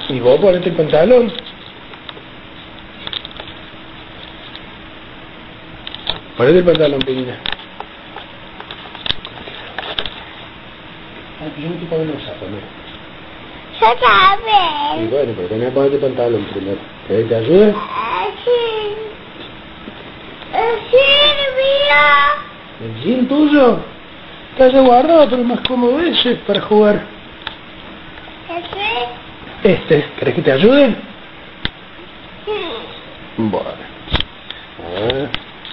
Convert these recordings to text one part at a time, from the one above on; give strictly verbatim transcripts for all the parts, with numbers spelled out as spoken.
Y vos ponete el pantalón. Ponete el pantalón, pequeña. Ah, yo no te pongo los zapatos, mira. Yo también. Y bueno, pero tenés que ponerte el pantalón primero. ¿Querés que te ayude? Sí. Sí, mira. ¿El jean tuyo? Está ya guardado, pero es más cómodo ese para jugar. ¿Ese? Este, ¿querés que te ayude? Sí. Bueno. A ver.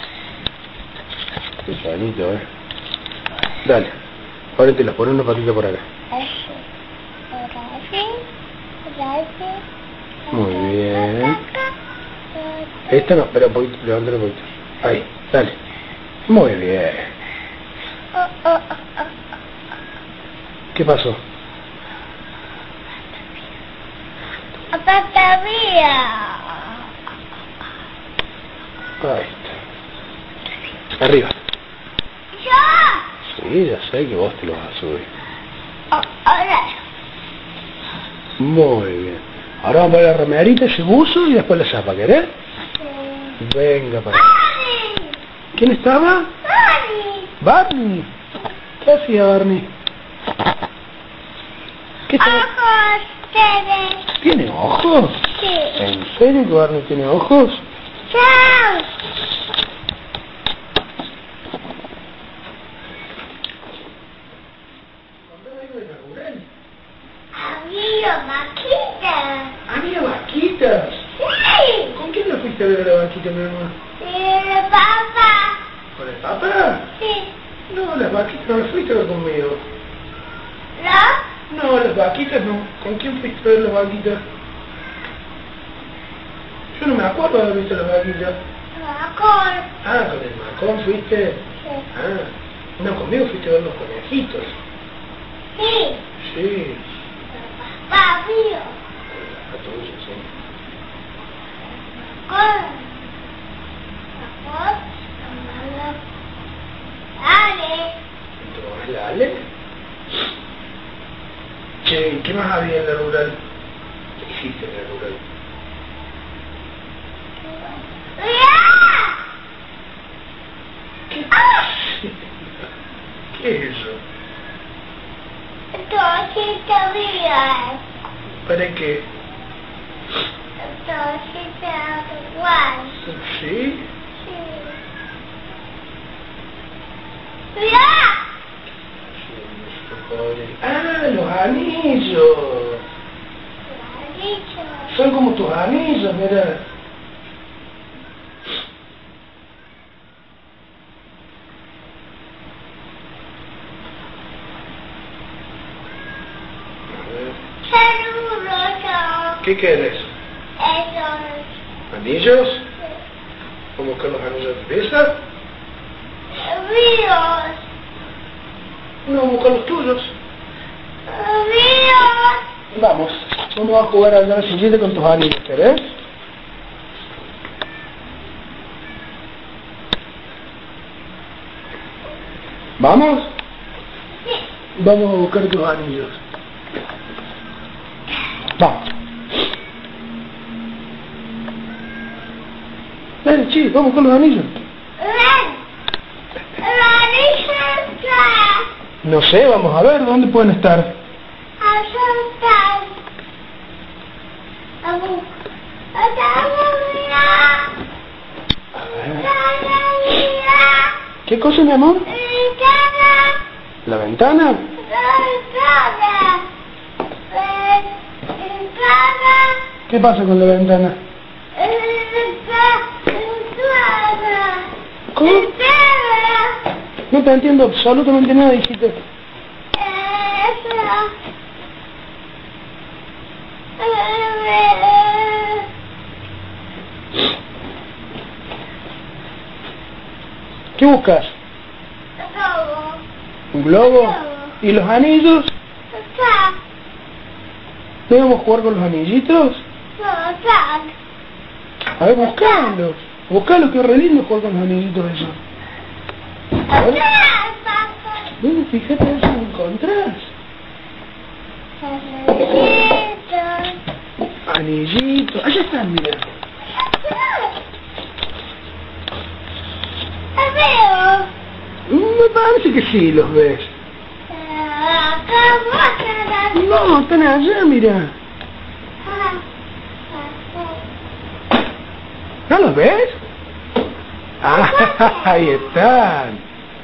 Qué sanito, eh. Dale. Póntela, pon una patita por acá. Así. Ahora así. Ahora así. Muy bien. Esta no, espera un poquito, levántala un poquito. Ahí, dale. Muy bien. Oh, oh, oh, oh. ¿Qué pasó? Papá mía. Ahí está. Arriba. ¿Yo? Sí, ya sé que vos te lo vas a subir. Oh, ahora. Muy bien. Ahora vamos a poner la remerita, ese buzo y después la zapa, ¿querés? Sí. Venga para acá. Barney. ¿Quién estaba? Barney. Barney. ¿Qué hacía Barney? ¿Qué estaba? Ojos, tiene. ¿Tiene ojos? Sí. ¿En serio que Barney tiene ojos? Chao. Había vaquitas. ¿Había vaquitas? Sí. ¿Con quién la fuiste a ver a la vaquita, mi amor? Sí, papá. ¿Con el papá? Sí. No, las vaquitas no las fuiste a ver conmigo. ¿No? No, las vaquitas no. ¿Con quién fuiste a ver las vaquitas? Yo no me acuerdo de haber visto las vaquitas. Macón. Ah, con el Macón fuiste. Sí. Ah, no, conmigo fuiste a ver los conejitos. Sí. Sí. Papá, mío. A todos, sí. Macón. Macón. Dale. ¿Entonces la Ale? Che, ¿qué más había en la rural? ¿Qué hiciste en la rural? ¡Mira! ¿Qué? ¡Ah! ¿Qué es eso? Tosita mía. ¿Para qué? Tosita igual. ¿Sí? Sí. ¡Mira! Ah, los anillos. Son como tus anillos, mira. ¿Qué quieres? Esos. ¿Anillos? ¿Vamos a buscar los anillos de pieza? Míos. No, vamos a buscar los tuyos. Míos. Vamos, vamos a jugar a la siguiente con tus anillos, ¿querés? ¿Vamos? Sí. Vamos a buscar tus anillos. Vamos. Dale, chi, vamos con los anillos. Ven. No sé, vamos a ver dónde pueden estar. Asustan. Vamos. ¿Qué cosa, mi amor? ¿La ventana? ¿Qué pasa con la ventana? ¿Cómo? No te entiendo absolutamente nada, hijita. ¿Qué buscas? ¿Un globo? ¿Y los anillos? ¿No íbamos a jugar con los anillitos? A ver, buscalos. Buscalos, que es re lindo jugar con los anillitos esos. A ver. Bueno, fíjate a ver si lo encontrás. Anillito. Allá están, mira. ¿Los veo? Me parece que sí los ves. No, están allá, mira. ¿No los ves? Ah, ahí están.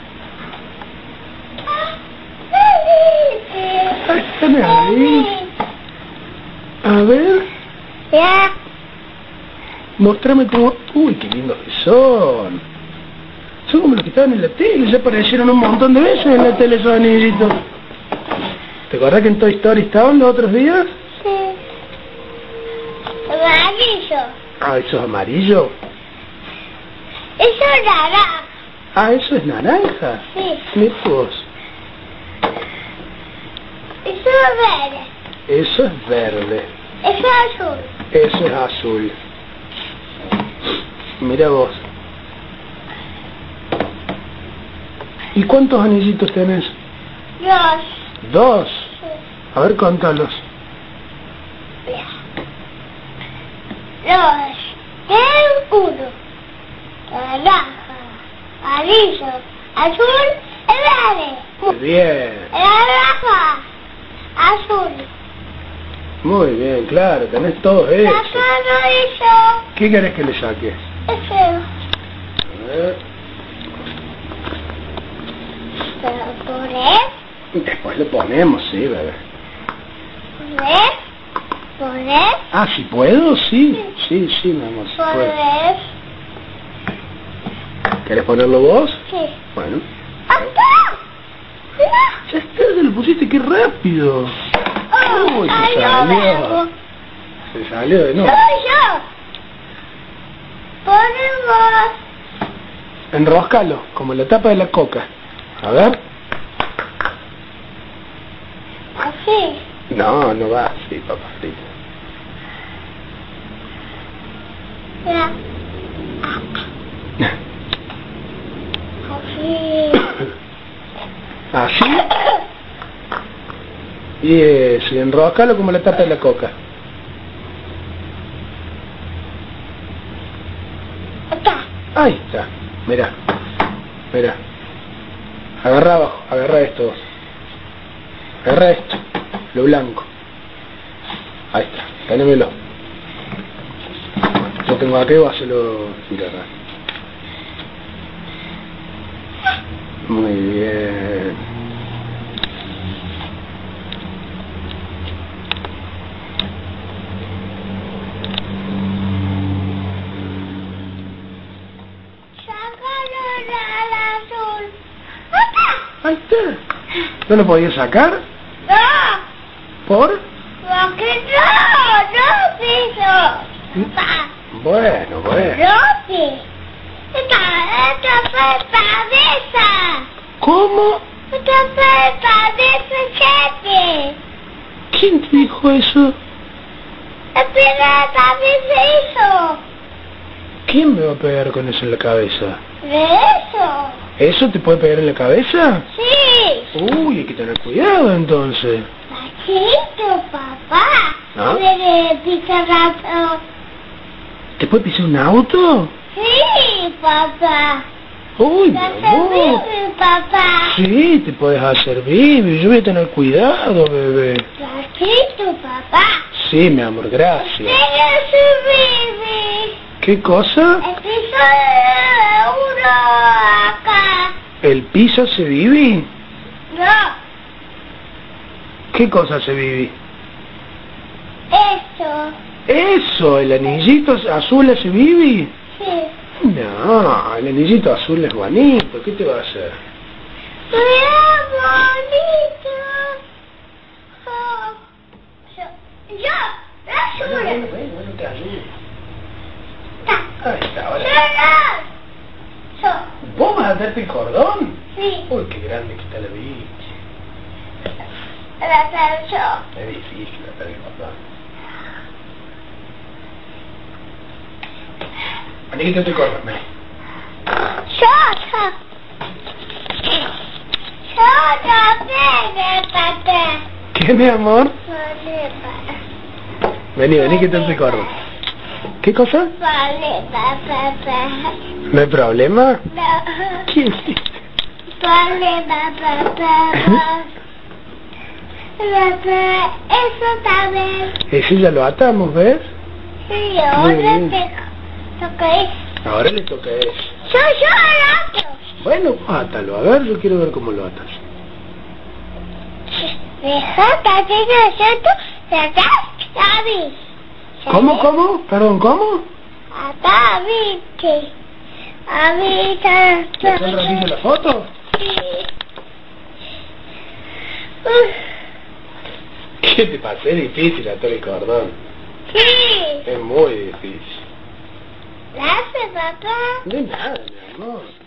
Están ahí. A ver. Ya. Mostrame cómo... Uy, qué lindos que son. Son como los que estaban en la tele. Ya aparecieron un montón de veces en la tele esos anillitos. ¿Te acordás que en Toy Story estaban los otros días? Sí. Amarillo. Ah, ¿eso es amarillo? Eso es naranja. Ah, ¿eso es naranja? Sí. Mirá vos. Eso es verde. Eso es verde. Eso es azul. Eso es azul. Mira vos. ¿Y cuántos anillitos tenés? Dos. Dos. Sí. A ver, contalos. Dos. El uno. Naranja. Amarillo. Azul. El verde. Muy bien. Naranja. Azul. Muy bien, claro, tenés todos esos. Amarillo. ¿Qué querés que le saques? Ese. A ver. Pero poner. Después le ponemos, sí, bebé. Poner. Poner. Ah, ¿si puedo? Sí, sí, sí, mi amor, si puedo. Poner. ¿Querés ponerlo vos? Sí. Bueno. ¡Acá! Ya está, se lo pusiste, qué rápido. Oh, Uy, se ay, no salió. veo. Se salió de nuevo. Soy yo. Ponemos. Enroscalo, como la tapa de la coca. A ver. Así. No, no va así, papá frito. Ya. Así. ¿Así? Y eso, y enroscalo como la tapa de la coca. Acá. Ahí está, mira, mira. Agarra abajo, agarra esto vos. Agarra esto, lo blanco. Ahí está, tenémelo. Yo tengo acá y voy a hacerlo girar. Muy bien. Sácalo al azul. Acá. Ahí está. ¿No lo podías sacar? No. ¿Por? Porque no. No piso. Papá. Bueno, bueno. No piso. Esta, esta fue cabeza. ¿Cómo? Esta fue cabeza. ¿Quién te dijo eso? La primera también se hizo. ¿Quién me va a pegar con eso en la cabeza? ¿De eso? ¿Eso te puede pegar en la cabeza? Sí. Uy, hay que tener cuidado entonces. Paquito, papá. ¿Ah? ¿Me pica rápido? ¿Te puede pisar un auto? Sí, papá. Uy, mi Ya se amor. vive, papá. Sí, te puedes hacer vive. Yo voy a tener cuidado, bebé. Paquito, papá. Sí, mi amor, gracias. Tiene su vive. ¿Qué cosa? El piso de uno acá. ¿El piso se vive? No, ¿Qué cosa se vive? eso. Eso, el anillito azul se vive. Sí. No, el anillito azul es bonito. ¿Qué te va a hacer? ¡Qué bonito! Oh. Yo, yo, la Bueno, azul. bueno, bueno, bueno, te ayudo. Ta. Ahí está, ahora. Yo, yo. ¿Vos vas a darte el cordón? Sí, Uy, qué grande que está la bici. la hacer yo. Es difícil atar el cordón. Vení que te estoy cordón, vení. Yo, yo. Yo también me paté. ¿Qué, mi amor? No le para. Vení, vení que te hace cordón. ¿Qué cosa? Vale, papá, papá. ¿No hay problema? No. ¿Quién es? Vale, papá, papá. Papá, eso también. Ese ya lo atamos, ¿ves? Sí, Muy ahora bien. te toca eso. Ahora le toca a él. Yo, yo lo otro. Bueno, átalo. A ver, yo quiero ver cómo lo atas. Deja que tenga esto. Acá, David. ¿Cómo, cómo? Perdón, ¿cómo? Acá, viste. A mí, ¿Le hace un ratito la foto? Sí. Uf. ¿Qué te pasa? Es difícil atar el cordón. Sí. Es muy difícil. ¿La hace, papá? De nada, mi amor.